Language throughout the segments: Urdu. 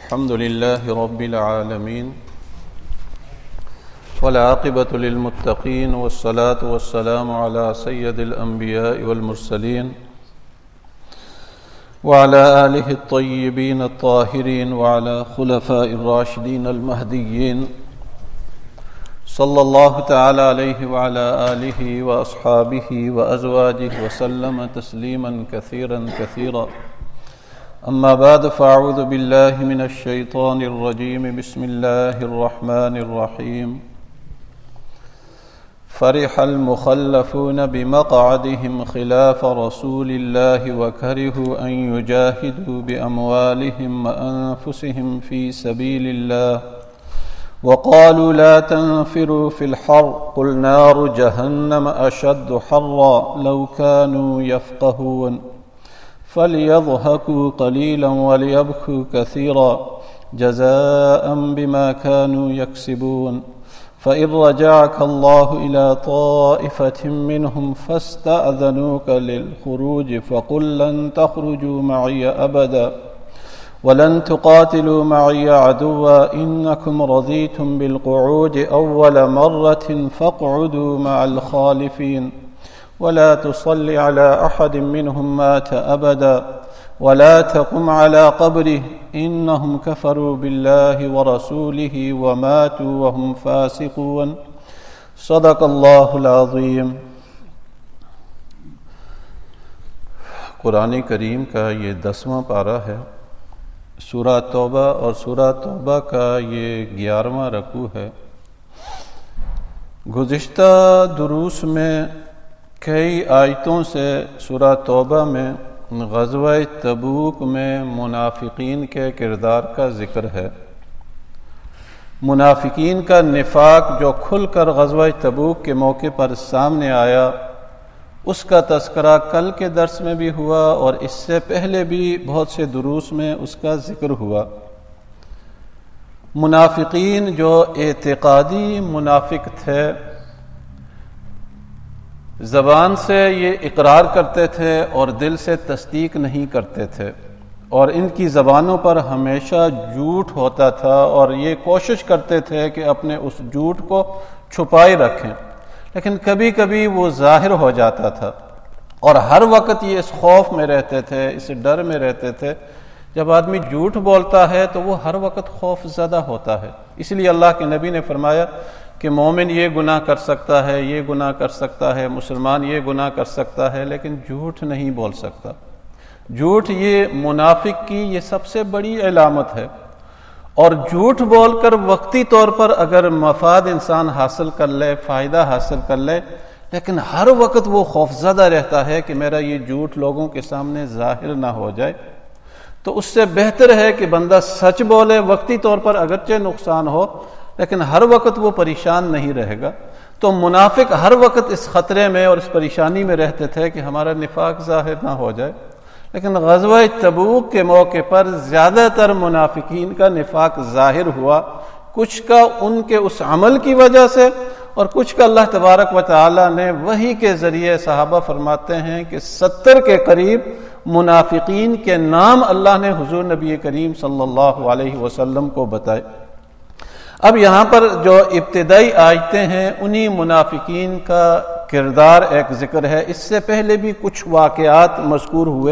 الحمد لله رب العالمين والعاقبة للمتقين والصلاة والسلام على سيد الأنبياء والمرسلين وعلى آله الطيبين الطاهرين وعلى خلفاء الراشدين المهديين صلى الله تعالى عليه وعلى آله وأصحابه وأزواجه وسلم تسليما كثيرا كثيرا. أما بعد فأعوذ بالله من الشيطان الرجيم. بسم الله الرحمن الرحيم. فرح المخلفون بمقعدهم خلاف رسول الله وكرهوا أن يجاهدوا بأموالهم وأنفسهم في سبيل الله وقالوا لا تنفروا في الحر قل نار جهنم أشد حرا لو كانوا يفقهون فليضحكوا قليلا وليبكوا كثيرا جزاء بما كانوا يكسبون. فإن رجعك الله إلى طائفة منهم فاستأذنوك للخروج فقل لن تخرجوا معي أبدا ولن تقاتلوا معي عدوا إنكم رضيتم بالقعود أول مرة فاقعدوا مع الخالفين ولا تصل على أحد منهم مات أبدا ولا تقم على قبره إنهم كفروا بالله ورسوله وماتوا وهم فاسقون. صدق اللہ العظیم. قرآن کریم کا یہ 10واں پارہ ہے. سورہ توبہ اور سورہ توبہ کا یہ 11واں رکوع ہے. گزشتہ دروس میں کئی آیتوں سے سورہ توبہ میں غزوہ تبوک میں منافقین کے کردار کا ذکر ہے. منافقین کا نفاق جو کھل کر غزوہ تبوک کے موقع پر سامنے آیا، اس کا تذکرہ کل کے درس میں بھی ہوا اور اس سے پہلے بھی بہت سے دروس میں اس کا ذکر ہوا. منافقین جو اعتقادی منافق تھے، زبان سے یہ اقرار کرتے تھے اور دل سے تصدیق نہیں کرتے تھے، اور ان کی زبانوں پر ہمیشہ جھوٹ ہوتا تھا اور یہ کوشش کرتے تھے کہ اپنے اس جھوٹ کو چھپائے رکھیں، لیکن کبھی کبھی وہ ظاہر ہو جاتا تھا. اور ہر وقت یہ اس خوف میں رہتے تھے، اس ڈر میں رہتے تھے. جب آدمی جھوٹ بولتا ہے تو وہ ہر وقت خوف زدہ ہوتا ہے. اس لیے اللہ کے نبی نے فرمایا کہ مومن یہ گناہ کر سکتا ہے، یہ گناہ کر سکتا ہے، مسلمان یہ گناہ کر سکتا ہے، لیکن جھوٹ نہیں بول سکتا. جھوٹ یہ منافق کی یہ سب سے بڑی علامت ہے. اور جھوٹ بول کر وقتی طور پر اگر مفاد انسان حاصل کر لے، فائدہ حاصل کر لے، لیکن ہر وقت وہ خوفزدہ رہتا ہے کہ میرا یہ جھوٹ لوگوں کے سامنے ظاہر نہ ہو جائے، تو اس سے بہتر ہے کہ بندہ سچ بولے. وقتی طور پر اگرچہ نقصان ہو لیکن ہر وقت وہ پریشان نہیں رہے گا. تو منافق ہر وقت اس خطرے میں اور اس پریشانی میں رہتے تھے کہ ہمارا نفاق ظاہر نہ ہو جائے. لیکن غزوہ تبوک کے موقع پر زیادہ تر منافقین کا نفاق ظاہر ہوا، کچھ کا ان کے اس عمل کی وجہ سے اور کچھ کا اللہ تبارک و تعالی نے وحی کے ذریعے. صحابہ فرماتے ہیں کہ 70 کے قریب منافقین کے نام اللہ نے حضور نبی کریم صلی اللہ علیہ وسلم کو بتائے. اب یہاں پر جو ابتدائی آیتیں ہیں انہی منافقین کا کردار ایک ذکر ہے. اس سے پہلے بھی کچھ واقعات مذکور ہوئے.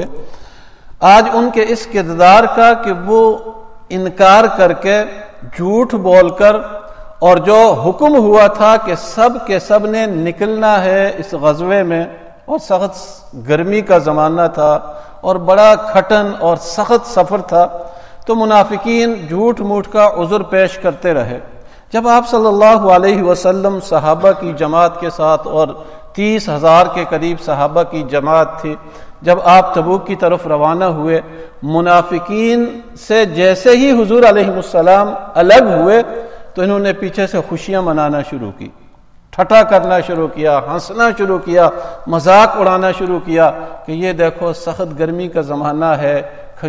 آج ان کے اس کردار کا کہ وہ انکار کر کے، جھوٹ بول کر، اور جو حکم ہوا تھا کہ سب کے سب نے نکلنا ہے اس غزوے میں، اور سخت گرمی کا زمانہ تھا اور بڑا کھٹن اور سخت سفر تھا، تو منافقین جھوٹ موٹ کا عذر پیش کرتے رہے. جب آپ صلی اللہ علیہ وسلم صحابہ کی جماعت کے ساتھ، اور 30,000 کے قریب صحابہ کی جماعت تھی، جب آپ تبوک کی طرف روانہ ہوئے، منافقین سے جیسے ہی حضور علیہ السلام الگ ہوئے تو انہوں نے پیچھے سے خوشیاں منانا شروع کی، ٹھٹھا کرنا شروع کیا، ہنسنا شروع کیا، مذاق اڑانا شروع کیا کہ یہ دیکھو سخت گرمی کا زمانہ ہے،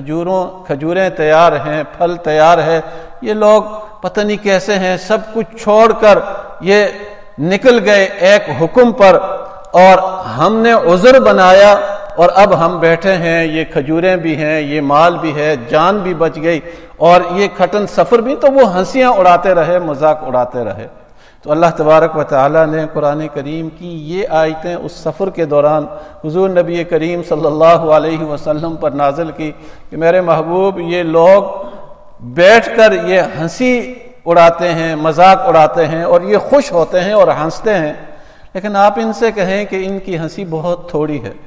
کھجوریں تیار ہیں، پھل تیار ہے، یہ لوگ پتہ نہیں کیسے ہیں، سب کچھ چھوڑ کر یہ نکل گئے ایک حکم پر، اور ہم نے عذر بنایا اور اب ہم بیٹھے ہیں، یہ کھجوریں بھی ہیں، یہ مال بھی ہے، جان بھی بچ گئی، اور یہ کھٹن سفر بھی، تو وہ ہنسیاں اڑاتے رہے، مذاق اڑاتے رہے۔ تو اللہ تبارک و تعالیٰ نے قرآن کریم کی یہ آیتیں اس سفر کے دوران حضور نبی کریم صلی اللہ علیہ وسلم پر نازل کی کہ میرے محبوب، یہ لوگ بیٹھ کر یہ ہنسی اڑاتے ہیں، مذاق اڑاتے ہیں، اور یہ خوش ہوتے ہیں اور ہنستے ہیں، لیکن آپ ان سے کہیں کہ ان کی ہنسی بہت تھوڑی ہے۔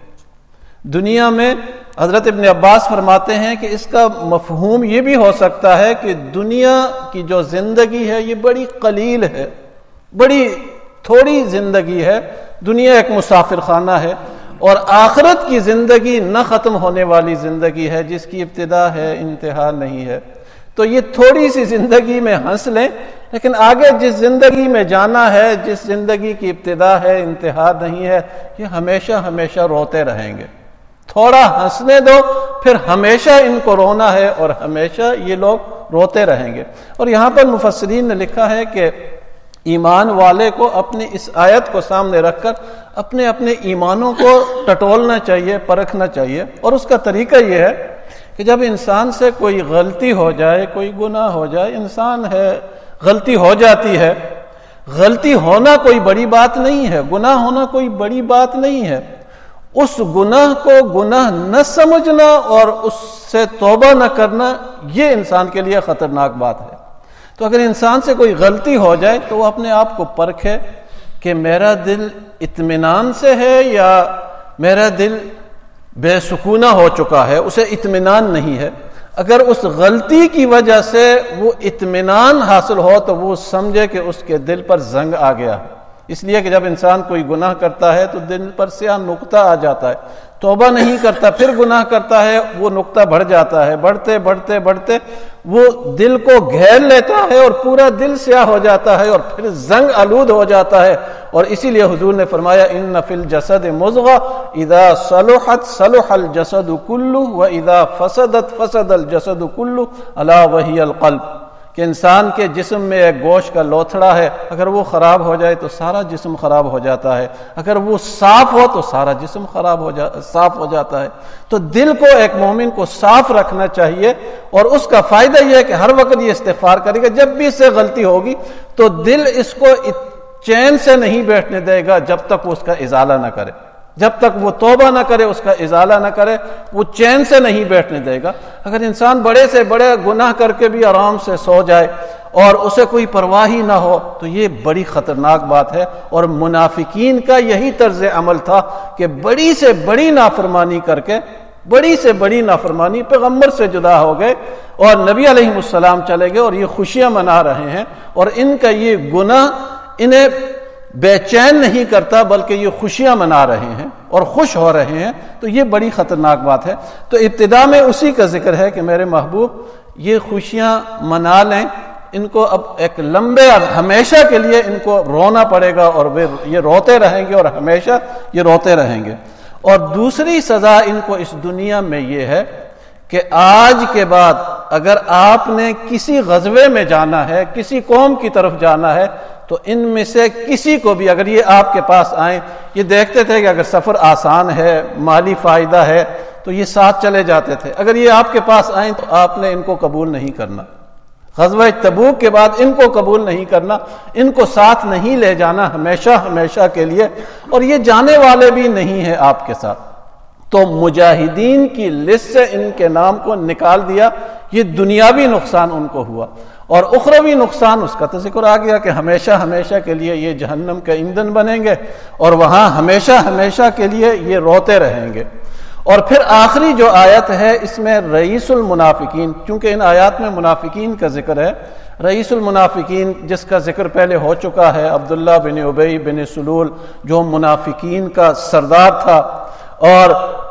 دنیا میں حضرت ابن عباس فرماتے ہیں کہ اس کا مفہوم یہ بھی ہو سکتا ہے کہ دنیا کی جو زندگی ہے یہ بڑی قلیل ہے، بڑی تھوڑی زندگی ہے، دنیا ایک مسافر خانہ ہے، اور آخرت کی زندگی نہ ختم ہونے والی زندگی ہے جس کی ابتدا ہے، انتہا نہیں ہے۔ تو یہ تھوڑی سی زندگی میں ہنس لیں، لیکن آگے جس زندگی میں جانا ہے، جس زندگی کی ابتدا ہے، انتہا نہیں ہے، یہ ہمیشہ ہمیشہ روتے رہیں گے۔ تھوڑا ہنسنے دو، پھر ہمیشہ ان کو رونا ہے، اور ہمیشہ یہ لوگ روتے رہیں گے۔ اور یہاں پر مفسرین نے لکھا ہے کہ ایمان والے کو اپنی اس آیت کو سامنے رکھ کر اپنے اپنے ایمانوں کو ٹٹولنا چاہیے، پرکھنا چاہیے، اور اس کا طریقہ یہ ہے کہ جب انسان سے کوئی غلطی ہو جائے، کوئی گناہ ہو جائے، انسان ہے، غلطی ہو جاتی ہے، غلطی ہونا کوئی بڑی بات نہیں ہے، گناہ ہونا کوئی بڑی بات نہیں ہے، اس گناہ کو گناہ نہ سمجھنا اور اس سے توبہ نہ کرنا، یہ انسان کے لیے خطرناک بات ہے۔ تو اگر انسان سے کوئی غلطی ہو جائے تو وہ اپنے آپ کو پرکھے کہ میرا دل اطمینان سے ہے یا میرا دل بے سکونہ ہو چکا ہے، اسے اطمینان نہیں ہے۔ اگر اس غلطی کی وجہ سے وہ اطمینان حاصل ہو تو وہ سمجھے کہ اس کے دل پر زنگ آ گیا، اس لیے کہ جب انسان کوئی گناہ کرتا ہے تو دل پر سیاہ نقطہ آ جاتا ہے، توبہ نہیں کرتا، پھر گناہ کرتا ہے، وہ نقطہ بڑھ جاتا ہے، بڑھتے بڑھتے بڑھتے وہ دل کو گھیر لیتا ہے اور پورا دل سیاہ ہو جاتا ہے اور پھر زنگ آلود ہو جاتا ہے۔ اور اسی لیے حضور نے فرمایا ان فی الجسد مضغہ اذا صلحت صلح الجسد کلہ واذا فسدت فسد الجسد کلہ الا وہی القلب، کہ انسان کے جسم میں ایک گوشت کا لوتھڑا ہے، اگر وہ خراب ہو جائے تو سارا جسم خراب ہو جاتا ہے، اگر وہ صاف ہو تو سارا جسم صاف ہو جاتا ہے۔ تو دل کو، ایک مومن کو صاف رکھنا چاہیے، اور اس کا فائدہ یہ ہے کہ ہر وقت یہ استغفار کرے گا۔ جب بھی اس سے غلطی ہوگی تو دل اس کو چین سے نہیں بیٹھنے دے گا جب تک وہ اس کا ازالہ نہ کرے، جب تک وہ توبہ نہ کرے، اس کا ازالہ نہ کرے، وہ چین سے نہیں بیٹھنے دے گا۔ اگر انسان بڑے سے بڑے گناہ کر کے بھی آرام سے سو جائے اور اسے کوئی پرواہ ہی نہ ہو تو یہ بڑی خطرناک بات ہے۔ اور منافقین کا یہی طرز عمل تھا کہ بڑی سے بڑی نافرمانی کر کے، بڑی سے بڑی نافرمانی، پیغمبر سے جدا ہو گئے اور نبی علیہ السلام چلے گئے، اور یہ خوشیاں منا رہے ہیں، اور ان کا یہ گناہ انہیں بے چین نہیں کرتا بلکہ یہ خوشیاں منا رہے ہیں اور خوش ہو رہے ہیں۔ تو یہ بڑی خطرناک بات ہے۔ تو ابتدا میں اسی کا ذکر ہے کہ میرے محبوب یہ خوشیاں منا لیں، ان کو اب ایک لمبے ہمیشہ کے لیے ان کو رونا پڑے گا، اور یہ روتے رہیں گے اور ہمیشہ یہ روتے رہیں گے۔ اور دوسری سزا ان کو اس دنیا میں یہ ہے کہ آج کے بعد اگر آپ نے کسی غزوے میں جانا ہے، کسی قوم کی طرف جانا ہے، تو ان میں سے کسی کو بھی اگر یہ آپ کے پاس آئیں، یہ دیکھتے تھے کہ اگر سفر آسان ہے، مالی فائدہ ہے تو یہ ساتھ چلے جاتے تھے، اگر یہ آپ کے پاس آئیں تو آپ نے ان کو قبول نہیں کرنا، غزوہ تبوک کے بعد ان کو قبول نہیں کرنا، ان کو ساتھ نہیں لے جانا ہمیشہ ہمیشہ کے لیے، اور یہ جانے والے بھی نہیں ہیں آپ کے ساتھ۔ تو مجاہدین کی لسٹ سے ان کے نام کو نکال دیا۔ یہ دنیاوی نقصان ان کو ہوا، اور اخروی نقصان اس کا تو ذکر آ گیا کہ ہمیشہ ہمیشہ کے لیے یہ جہنم کا ایندھن بنیں گے، اور وہاں ہمیشہ ہمیشہ کے لیے یہ روتے رہیں گے۔ اور پھر آخری جو آیت ہے اس میں رئیس المنافقین، چونکہ ان آیات میں منافقین کا ذکر ہے، رئیس المنافقین جس کا ذکر پہلے ہو چکا ہے، عبداللہ بن ابی بن سلول، جو منافقین کا سردار تھا، اور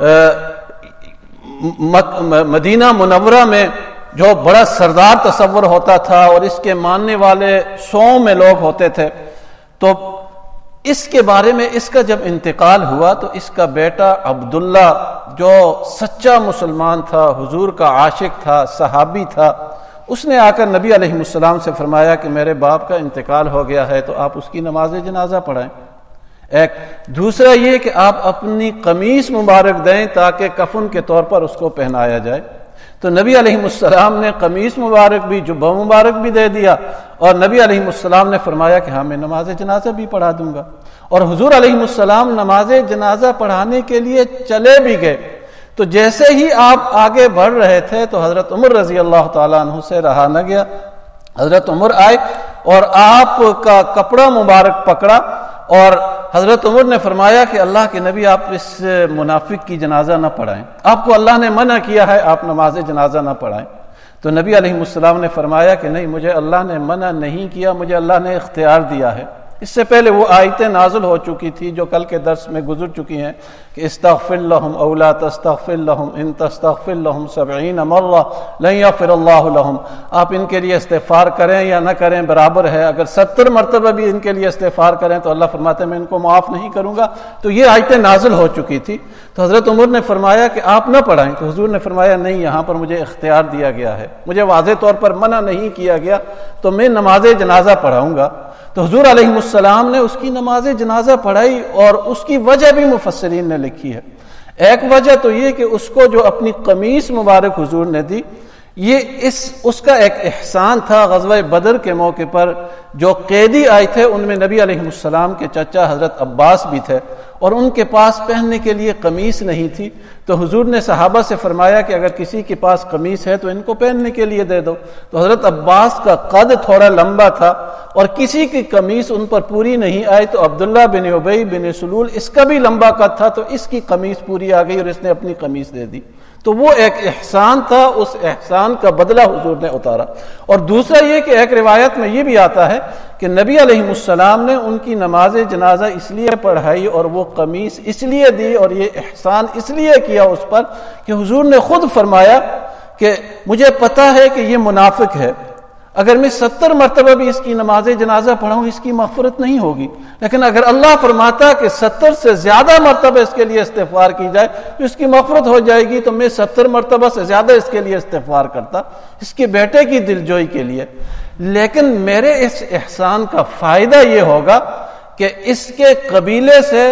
مدینہ منورہ میں جو بڑا سردار تصور ہوتا تھا اور اس کے ماننے والے 100 میں لوگ ہوتے تھے۔ تو اس کے بارے میں اس کا جب انتقال ہوا تو اس کا بیٹا عبداللہ جو سچا مسلمان تھا، حضور کا عاشق تھا، صحابی تھا، اس نے آ کر نبی علیہ السلام سے فرمایا کہ میرے باپ کا انتقال ہو گیا ہے تو آپ اس کی نماز جنازہ پڑھائیں۔ ایک دوسرا یہ کہ آپ اپنی قمیص مبارک دیں تاکہ کفن کے طور پر اس کو پہنایا جائے. تو نبی علیہ السلام نے قمیص مبارک بھی جبہ مبارک بھی دے دیا اور نبی علیہ السلام نے فرمایا کہ ہاں میں نماز جنازہ بھی پڑھا دوں گا. اور حضور علیہ السلام نماز جنازہ پڑھانے کے لیے چلے بھی گئے. تو جیسے ہی آپ آگے بڑھ رہے تھے تو حضرت عمر رضی اللہ تعالیٰ عنہ سے رہا نہ گیا. حضرت عمر آئے اور آپ کا کپڑا مبارک پکڑا اور حضرت عمر نے فرمایا کہ اللہ کے نبی آپ اس منافق کی جنازہ نہ پڑھائیں, آپ کو اللہ نے منع کیا ہے آپ نماز جنازہ نہ پڑھائیں. تو نبی علیہ السلام نے فرمایا کہ نہیں, مجھے اللہ نے منع نہیں کیا, مجھے اللہ نے اختیار دیا ہے. اس سے پہلے وہ آیتیں نازل ہو چکی تھی جو کل کے درس میں گزر چکی ہیں کہ استغفر لهم او لا تستغفر لهم ان تستغفر لهم 70 مرہ لن یغفر اللہ لهم. آپ ان کے لیے استغفار کریں یا نہ کریں برابر ہے, اگر 70 مرتبہ بھی ان کے لیے استغفار کریں تو اللہ فرماتے ہیں میں ان کو معاف نہیں کروں گا. تو یہ آیتیں نازل ہو چکی تھی. تو حضرت عمر نے فرمایا کہ آپ نہ پڑھائیں. تو حضور نے فرمایا نہیں, یہاں پر مجھے اختیار دیا گیا ہے, مجھے واضح طور پر منع نہیں کیا گیا, تو میں نماز جنازہ پڑھاؤں گا. تو حضور علیہ السلام نے اس کی نماز جنازہ پڑھائی اور اس کی وجہ بھی مفسرین نے لکھی ہے. ایک وجہ تو یہ کہ اس کو جو اپنی قمیص مبارک حضور نے دی, یہ اس کا ایک احسان تھا. غزوہ بدر کے موقع پر جو قیدی آئے تھے ان میں نبی علیہ السلام کے چچا حضرت عباس بھی تھے اور ان کے پاس پہننے کے لیے قمیص نہیں تھی. تو حضور نے صحابہ سے فرمایا کہ اگر کسی کے پاس قمیص ہے تو ان کو پہننے کے لیے دے دو. تو حضرت عباس کا قد تھوڑا لمبا تھا اور کسی کی قمیص ان پر پوری نہیں آئی. تو عبداللہ بن ابی بن سلول اس کا بھی لمبا قد تھا تو اس کی قمیص پوری آ گئی اور اس نے اپنی قمیص دے دی. تو وہ ایک احسان تھا, اس احسان کا بدلہ حضور نے اتارا. اور دوسرا یہ کہ ایک روایت میں یہ بھی آتا ہے کہ نبی علیہ السلام نے ان کی نماز جنازہ اس لیے پڑھائی اور وہ قمیص اس لیے دی اور یہ احسان اس لیے کیا اس پر کہ حضور نے خود فرمایا کہ مجھے پتا ہے کہ یہ منافق ہے, اگر میں 70 مرتبہ بھی اس کی نماز جنازہ پڑھاؤں اس کی مغفرت نہیں ہوگی, لیکن اگر اللہ فرماتا کہ 70 سے زیادہ مرتبہ اس کے لیے استغفار کی جائے تو اس کی مغفرت ہو جائے گی, تو میں 70 مرتبہ سے زیادہ اس کے لیے استغفار کرتا اس کے بیٹے کی دلجوئی کے لیے. لیکن میرے اس احسان کا فائدہ یہ ہوگا کہ اس کے قبیلے سے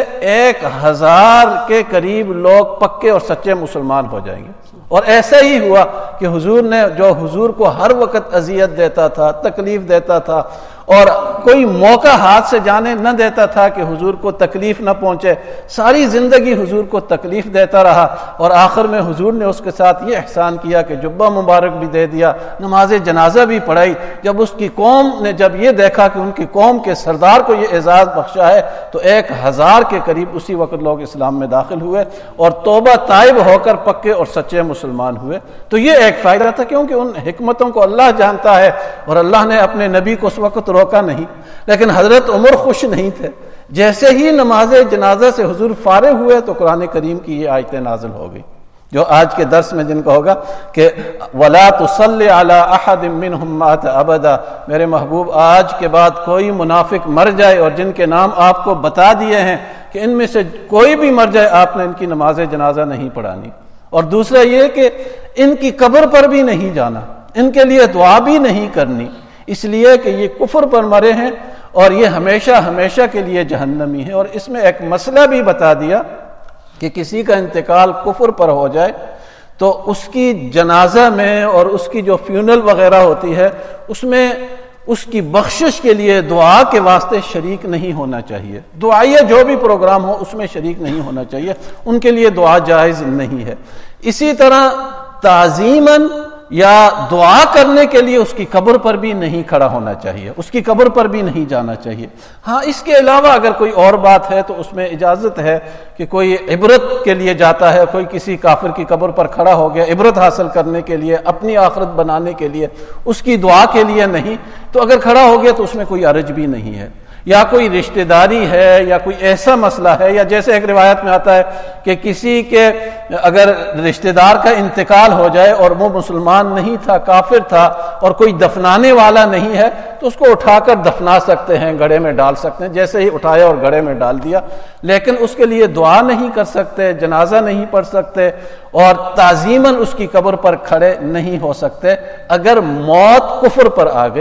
1000 کے قریب لوگ پکے اور سچے مسلمان ہو جائیں گے. اور ایسا ہی ہوا کہ حضور نے جو حضور کو ہر وقت اذیت دیتا تھا, تکلیف دیتا تھا اور کوئی موقع ہاتھ سے جانے نہ دیتا تھا کہ حضور کو تکلیف نہ پہنچے, ساری زندگی حضور کو تکلیف دیتا رہا اور آخر میں حضور نے اس کے ساتھ یہ احسان کیا کہ جبہ مبارک بھی دے دیا, نماز جنازہ بھی پڑھائی. جب اس کی قوم نے جب یہ دیکھا کہ ان کی قوم کے سردار کو یہ اعزاز بخشا ہے تو 1000 کے قریب اسی وقت لوگ اسلام میں داخل ہوئے اور توبہ تائب ہو کر پکے اور سچے مسلمان ہوئے. تو یہ ایک فائدہ تھا کیونکہ ان حکمتوں کو اللہ جانتا ہے اور اللہ نے اپنے نبی کو اس وقت روکا نہیں. لیکن حضرت عمر خوش نہیں تھے. جیسے ہی نماز جنازہ سے حضور فارغ ہوئے تو قرآن کریم کی یہ آیتیں نازل ہو گئی جو آج کے درس میں جن کا ہوگا کہ وَلَا تُصَلِّ عَلَىٰ أَحَدٍ مِّنْهُمْ مَاتَ أَبَدًا. میرے محبوب آج کے بعد کوئی منافق مر جائے اور جن کے نام آپ کو بتا دیے ہیں کہ ان میں سے کوئی بھی مر جائے آپ نے ان کی نماز جنازہ نہیں پڑھانی. اور دوسرا یہ کہ ان کی قبر پر بھی نہیں جانا, ان کے لیے دعا بھی نہیں کرنی, اس لیے کہ یہ کفر پر مرے ہیں اور یہ ہمیشہ ہمیشہ کے لیے جہنمی ہے. اور اس میں ایک مسئلہ بھی بتا دیا کہ کسی کا انتقال کفر پر ہو جائے تو اس کی جنازہ میں اور اس کی جو فیونل وغیرہ ہوتی ہے اس میں اس کی بخشش کے لیے دعا کے واسطے شریک نہیں ہونا چاہیے. دعائیہ جو بھی پروگرام ہو اس میں شریک نہیں ہونا چاہیے, ان کے لیے دعا جائز نہیں ہے. اسی طرح تعظیماً یا دعا کرنے کے لیے اس کی قبر پر بھی نہیں کھڑا ہونا چاہیے, اس کی قبر پر بھی نہیں جانا چاہیے. ہاں اس کے علاوہ اگر کوئی اور بات ہے تو اس میں اجازت ہے کہ کوئی عبرت کے لیے جاتا ہے, کوئی کسی کافر کی قبر پر کھڑا ہو گیا عبرت حاصل کرنے کے لیے, اپنی آخرت بنانے کے لیے, اس کی دعا کے لیے نہیں, تو اگر کھڑا ہو گیا تو اس میں کوئی حرج بھی نہیں ہے. یا کوئی رشتہ داری ہے یا کوئی ایسا مسئلہ ہے, یا جیسے ایک روایت میں آتا ہے کہ کسی کے اگر رشتہ دار کا انتقال ہو جائے اور وہ مسلمان نہیں تھا, کافر تھا, اور کوئی دفنانے والا نہیں ہے تو اس کو اٹھا کر دفنا سکتے ہیں, گڑھے میں ڈال سکتے ہیں. جیسے ہی اٹھایا اور گڑھے میں ڈال دیا, لیکن اس کے لیے دعا نہیں کر سکتے, جنازہ نہیں پڑھ سکتے اور تعظیماً اس کی قبر پر کھڑے نہیں ہو سکتے. اگر موت کفر پر آ گئی تو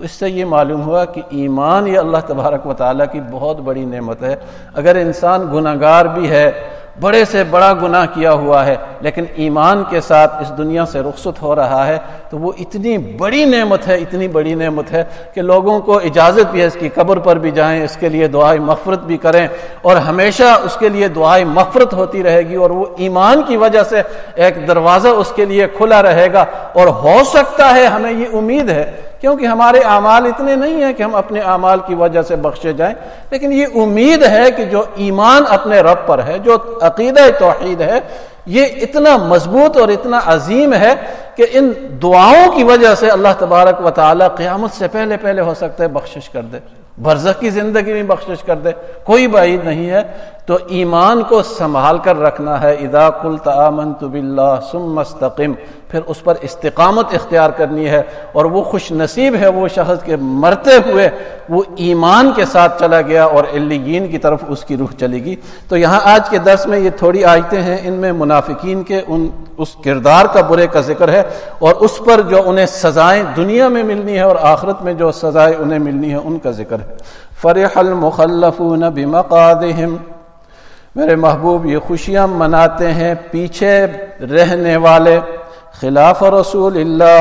تو اس سے یہ معلوم ہوا کہ ایمان یہ اللہ تبارک و تعالیٰ کی بہت بڑی نعمت ہے۔ اگر انسان گناہگار بھی ہے، بڑے سے بڑا گناہ کیا ہوا ہے، لیکن ایمان کے ساتھ اس دنیا سے رخصت ہو رہا ہے، تو وہ اتنی بڑی نعمت ہے، اتنی بڑی نعمت ہے کہ لوگوں کو اجازت بھی ہے اس کی قبر پر بھی جائیں، اس کے لیے دعائے مغفرت بھی کریں، اور ہمیشہ اس کے لیے دعائے مغفرت ہوتی رہے گی، اور وہ ایمان کی وجہ سے ایک دروازہ اس کے لیے کھلا رہے گا۔ اور ہو سکتا ہے، ہمیں یہ امید ہے، کیونکہ ہمارے اعمال اتنے نہیں ہیں کہ ہم اپنے اعمال کی وجہ سے بخشے جائیں، لیکن یہ امید ہے کہ جو ایمان اپنے رب پر ہے، جو عقیدہ توحید ہے، یہ اتنا مضبوط اور اتنا عظیم ہے کہ ان دعاؤں کی وجہ سے اللہ تبارک و تعالی قیامت سے پہلے ہو سکتا ہے بخشش کر دے، برزخ کی زندگی میں بخشش کر دے، کوئی بعید نہیں ہے۔ تو ایمان کو سنبھال کر رکھنا ہے۔ اذا قلت آمنت باللہ ثم استقم، پھر اس پر استقامت اختیار کرنی ہے، اور وہ خوش نصیب ہے وہ شخص کے مرتے ہوئے وہ ایمان کے ساتھ چلا گیا اور علیین کی طرف اس کی روح چلی گی۔ تو یہاں آج کے درس میں یہ تھوڑی آیتیں ہیں، ان میں منافقین کے اس کردار کا برے کا ذکر ہے، اور اس پر جو انہیں سزائیں دنیا میں ملنی ہے اور آخرت میں جو سزائیں انہیں ملنی ہے ان کا ذکر ہے۔ فرح المخلفون بمقعدہم، میرے محبوب یہ خوشیاں مناتے ہیں پیچھے رہنے والے خلاف رسول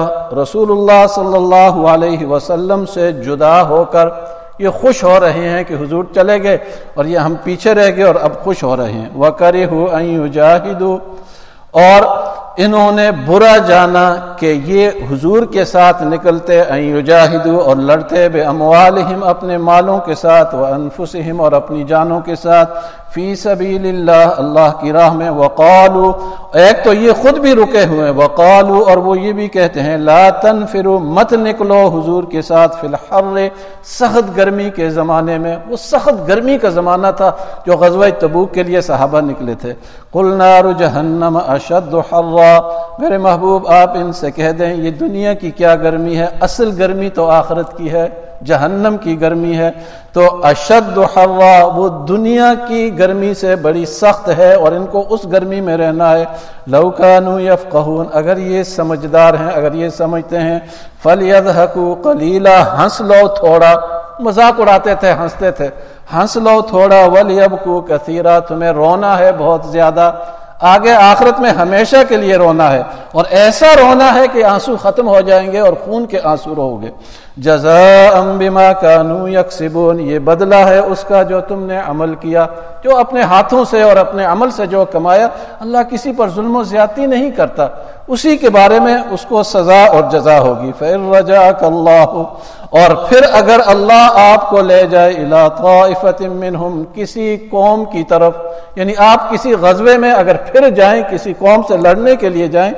اللہ صلی اللہ علیہ وسلم سے جدا ہو کر، یہ خوش ہو رہے ہیں کہ حضور چلے گئے اور یہ ہم پیچھے رہ گئے، اور اب خوش ہو رہے ہیں۔ وَكَرِهُ أَن يُجَاهِدُوا، اور انہوں نے برا جانا کہ یہ حضور کے ساتھ نکلتے، ان یجاہدوا، اور لڑتے، باموالہم، اپنے مالوں کے ساتھ، وانفسہم، اور اپنی جانوں کے ساتھ، فی سبیل اللہ، اللہ کی راہ میں۔ وقالوا، ایک تو یہ خود بھی رکے ہوئے ہیں، وقالوا، اور وہ یہ بھی کہتے ہیں، لا تنفروا، مت نکلو حضور کے ساتھ، فی الحر، سخت گرمی کے زمانے میں۔ وہ سخت گرمی کا زمانہ تھا جو غزوہ تبوک کے لیے صحابہ نکلے تھے۔ قل نار جہنم اشد حرا، میرے محبوب آپ ان سے کہہ دیں یہ دنیا کی کیا گرمی ہے، اصل گرمی تو آخرت کی ہے، جہنم کی گرمی ہے۔ تو اشد حرا، وہ دنیا کی گرمی سے بڑی سخت ہے، اور ان کو اس گرمی میں رہنا ہے۔ لو کانوا یفقہون، اگر یہ سمجھدار ہیں، اگر یہ سمجھتے ہیں، فلیضحکوا قلیلا، ہنس لو تھوڑا، مذاق اڑاتے تھے، ہنستے تھے، ہنس لو تھوڑا، ولیبکوا کثیرا، تمہیں رونا ہے بہت زیادہ، آگے آخرت میں ہمیشہ کے لیے رونا ہے، اور ایسا رونا ہے کہ آنسو ختم ہو جائیں گے اور خون کے آنسو رو گے۔ جزاء بما كانوا يكسبون، یہ بدلہ ہے اس کا جو تم نے عمل کیا، جو اپنے ہاتھوں سے اور اپنے عمل سے جو کمایا۔ اللہ کسی پر ظلم و زیادتی نہیں کرتا، اسی کے بارے میں اس کو سزا اور جزا ہوگی۔ فَإِن رَجَعَكَ اللَّهُ، اور پھر اگر اللہ آپ کو لے جائے، إِلَىٰ طَائِفَةٍ مِّنْهُمْ، کسی قوم کی طرف، یعنی آپ کسی غزوے میں اگر پھر جائیں، کسی قوم سے لڑنے کے لیے جائیں،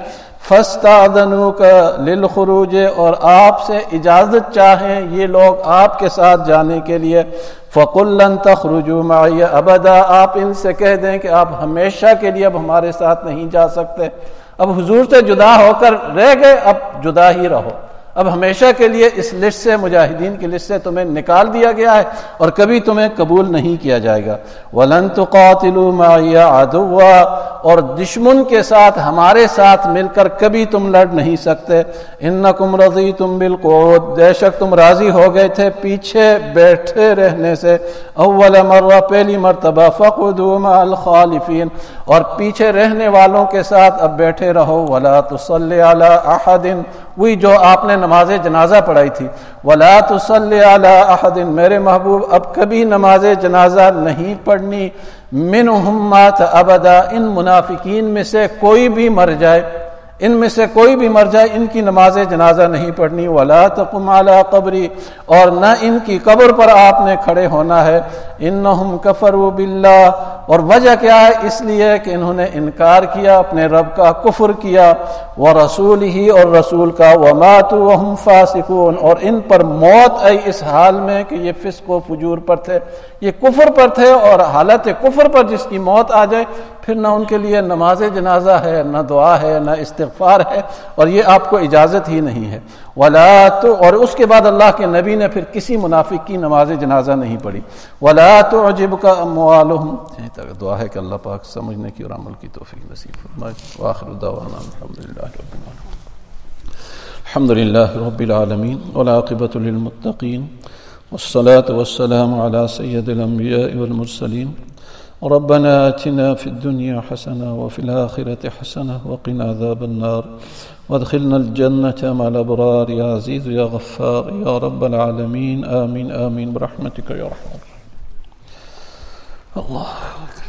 فَاسْتَأْذَنُوكَ لِلْخُرُوجِ، اور آپ سے اجازت چاہیں یہ لوگ آپ کے ساتھ جانے کے لیے، فَقُلْ لَن تَخْرُجُوا مَعِيَ أَبَدًا، آپ ان سے کہہ دیں کہ آپ ہمیشہ کے لیے اب ہمارے ساتھ نہیں جا سکتے، اب حضور سے جدا ہو کر رہ گئے، اب جدا ہی رہو، اب ہمیشہ کے لیے اس لسٹ سے، مجاہدین کی لسٹ سے تمہیں نکال دیا گیا ہے، اور کبھی تمہیں قبول نہیں کیا جائے گا۔ وَلَن تُقَاتِلُوا مَعِيَ عَدُوًّا، اور دشمن کے ساتھ ہمارے ساتھ مل کر کبھی تم لڑ نہیں سکتے۔ إِنَّكُمْ رَضِيتُمْ بِالْقُعُودِ، بے شک تم راضی ہو گئے تھے پیچھے بیٹھے رہنے سے، اول مرہ، پہلی مرتبہ، فَقْعُدُوا مَعَ الْخَالِفِينَ، اور پیچھے رہنے والوں کے ساتھ اب بیٹھے رہو۔ وَلَا تُصَلِّ عَلَىٰ أَحَدٍ، وہی جو آپ نے نماز جنازہ پڑھائی تھی، وَلَا تُصَلِّ عَلَىٰ أَحَدٍ، میرے محبوب اب کبھی نماز جنازہ نہیں پڑھنی، مِنْهُمْ مَاتَ أَبَدًا، ان منافقین میں سے کوئی بھی مر جائے، ان میں سے کوئی بھی مر جائے، ان کی نماز جنازہ نہیں پڑھنی۔ وَلَا تَقُمْ عَلَىٰ قَبْرِي، اور نہ ان کی قبر پر آپ نے کھڑے ہونا ہے۔ إِنَّهُمْ كَفَرُوا بِاللَّهِ، اور وجہ کیا ہے؟ اس لیے کہ انہوں نے انکار کیا، اپنے رب کا کفر کیا، وَرَسُولِهِ، اور رسول کا، وَمَاتُوا وَهُمْ فَاسِقُونَ، اور ان پر موت آئی اس حال میں کہ یہ فسق و فجور پر تھے، یہ کفر پر تھے، اور حالت کفر پر جس کی موت آ جائے، پھر نہ ان کے لیے نماز جنازہ ہے، نہ دعا ہے، نہ استغفار ہے، اور یہ آپ کو اجازت ہی نہیں ہے۔ وَلَا اور اس کے بعد اللہ کے نبی نے پھر کسی منافق کی نماز جنازہ نہیں پڑھی۔ وَلَا تُعْجِبْكَ أَمْوَالُهُمْ، دعا ہے کہ اللہ پاک سمجھنے کی اور عمل کی توفیق نصیب فرمائے۔ وآخر دعوانا الحمدللہ رب العالمین۔ الحمد لله رب العالمين والعاقبة للمتقين والصلاة والسلام على سيد الأنبياء والمرسلين ربنا آتنا في الدنيا حسنة وفي الآخرة حسنة وقنا عذاب النار وادخلنا الجنة مع الأبرار يا عزيز يا غفار يا رب العالمين آمين آمين برحمتك يا رحمن الله.